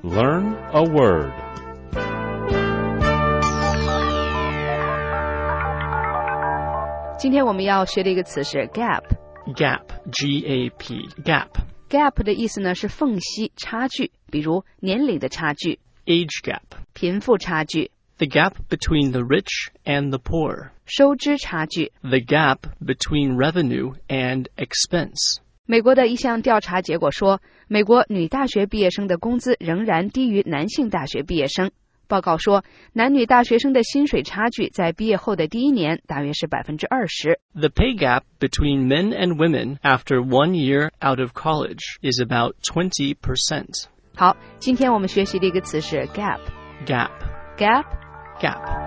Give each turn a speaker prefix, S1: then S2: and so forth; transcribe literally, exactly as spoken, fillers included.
S1: Learn a word.
S2: Today 今天我们要学的一个词是 gap。Gap,
S3: G A P, gap。Gap
S2: 的意思呢是缝隙、差距，比如年龄的差距。
S3: Age gap,
S2: 贫富差距。
S3: The gap between the rich and the poor.
S2: 收支差距。
S3: The gap between revenue and expense.
S2: 美国的一项调查结果说，美国女大学毕业生的工资仍然低于男性大学毕业生。报告说，男女大学生的薪水差距在毕业后的第一年大约是 百分之二十。
S3: The pay gap between men and women after one year out of college is about twenty percent.
S2: 好，今天我们学习的一个词是 gap。
S3: Gap.
S2: Gap.
S3: Gap.